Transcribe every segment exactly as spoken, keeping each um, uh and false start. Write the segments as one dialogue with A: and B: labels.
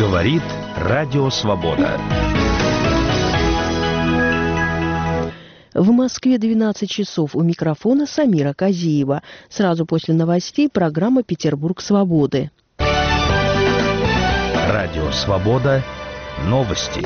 A: Говорит Радио Свобода.
B: В Москве двенадцать часов. У микрофона Самира Казиева. Сразу после новостей программа «Петербург свободы».
A: Радио Свобода. Новости.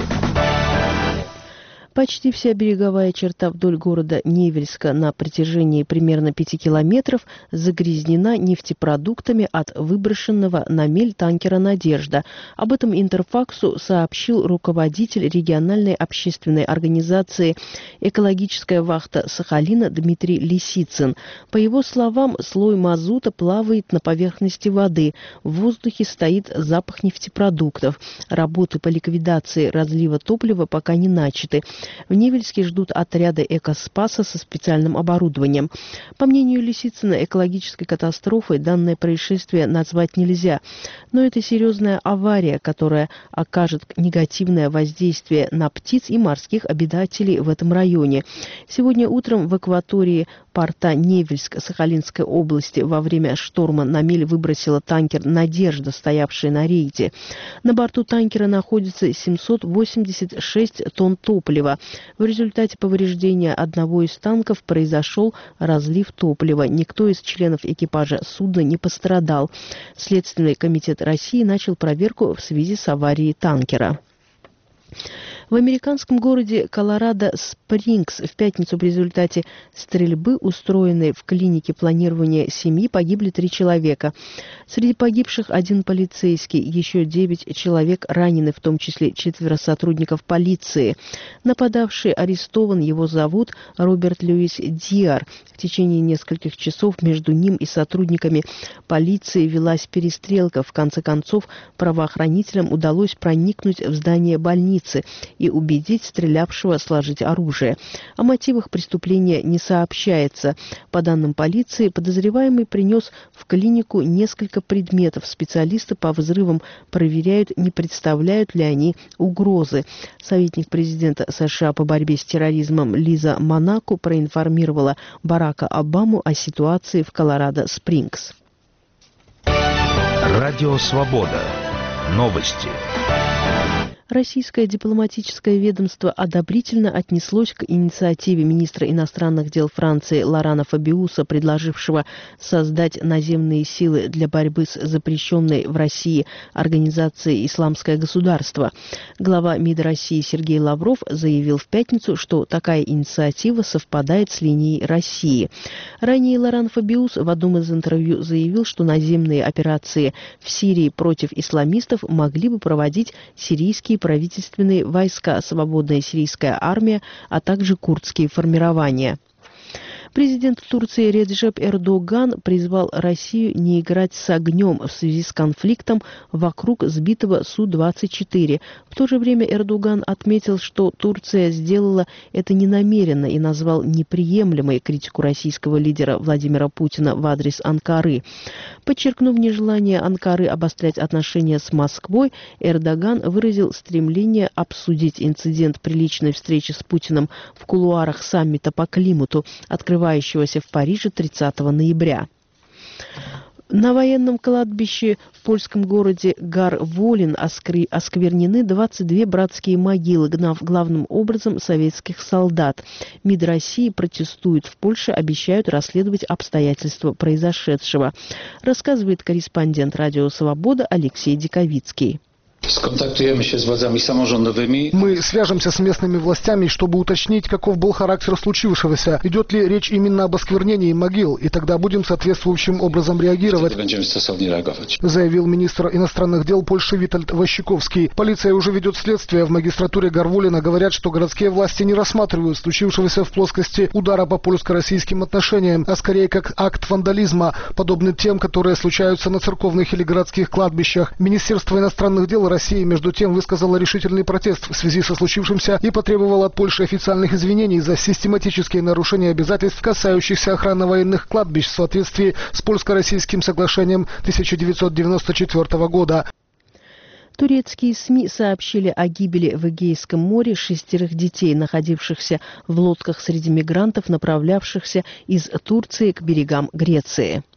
B: Почти вся береговая черта вдоль города Невельска на протяжении примерно пяти километров загрязнена нефтепродуктами от выброшенного на мель танкера «Надежда». Об этом Интерфаксу сообщил руководитель региональной общественной организации «Экологическая вахта Сахалина» Дмитрий Лисицын. По его словам, слой мазута плавает на поверхности воды. В воздухе стоит запах нефтепродуктов. Работы по ликвидации разлива топлива пока не начаты. В Невельске ждут отряды экоспаса со специальным оборудованием. По мнению Лисицына, экологической катастрофой данное происшествие назвать нельзя. Но это серьезная авария, которая окажет негативное воздействие на птиц и морских обитателей в этом районе. Сегодня утром в акватории порта Невельск Сахалинской области во время шторма на мель выбросила танкер «Надежда», стоявший на рейде. На борту танкера находится семьсот восемьдесят шесть тонн топлива. В результате повреждения одного из танков произошел разлив топлива. Никто из членов экипажа судна не пострадал. Следственный комитет России начал проверку в связи с аварией танкера. В американском городе Колорадо-Спрингс в пятницу в результате стрельбы, устроенной в клинике планирования семьи, погибли три человека. Среди погибших один полицейский, еще девять человек ранены, в том числе четверо сотрудников полиции. Нападавший арестован, его зовут Роберт Льюис Диар. В течение нескольких часов между ним и сотрудниками полиции велась перестрелка. В конце концов, правоохранителям удалось проникнуть в здание больницы и убедить стрелявшего сложить оружие. О мотивах преступления не сообщается. По данным полиции, подозреваемый принес в клинику несколько предметов. Специалисты по взрывам проверяют, не представляют ли они угрозы. Советник президента США по борьбе с терроризмом Лиза Монако проинформировала Барака Обаму о ситуации в Колорадо-Спрингс.
A: Радио Свобода. Новости.
B: Российское дипломатическое ведомство одобрительно отнеслось к инициативе министра иностранных дел Франции Лорана Фабиуса, предложившего создать наземные силы для борьбы с запрещенной в России организацией «Исламское государство». Глава МИД России Сергей Лавров заявил в пятницу, что такая инициатива совпадает с линией России. Ранее Лоран Фабиус в одном из интервью заявил, что наземные операции в Сирии против исламистов могли бы проводить сирийские правительственные войска, свободная сирийская армия, а также курдские формирования. Президент Турции Реджеп Эрдоган призвал Россию не играть с огнем в связи с конфликтом вокруг сбитого Су двадцать четыре. В то же время Эрдоган отметил, что Турция сделала это ненамеренно и назвал неприемлемой критику российского лидера Владимира Путина в адрес Анкары. Подчеркнув нежелание Анкары обострять отношения с Москвой, Эрдоган выразил стремление обсудить инцидент при личной встрече с Путиным в кулуарах саммита по климату, открывающегося в Париже тридцатого ноября. На военном кладбище в польском городе Гар-Волин осквернены двадцать две братские могилы, гнав главным образом советских солдат. МИД России протестует в Польше, обещают расследовать обстоятельства произошедшего, рассказывает корреспондент Радио Свобода Алексей Диковицкий.
C: Мы свяжемся с местными властями, чтобы уточнить, каков был характер случившегося, идет ли речь именно об осквернении могил, и тогда будем соответствующим образом реагировать, заявил министр иностранных дел Польши Витальд Ващиковский. Полиция уже ведет следствие. В магистратуре Гарволина говорят, что городские власти не рассматривают случившегося в плоскости удара по польско-российским отношениям, а скорее как акт вандализма, подобный тем, которые случаются на церковных или городских кладбищах. Министерство иностранных дел России, между тем, высказала решительный протест в связи со случившимся и потребовала от Польши официальных извинений за систематические нарушения обязательств, касающихся охраны военных кладбищ в соответствии с польско-российским соглашением тысяча девятьсот девяносто четвёртого года.
B: Турецкие СМИ сообщили о гибели в Эгейском море шестерых детей, находившихся в лодках среди мигрантов, направлявшихся из Турции к берегам Греции.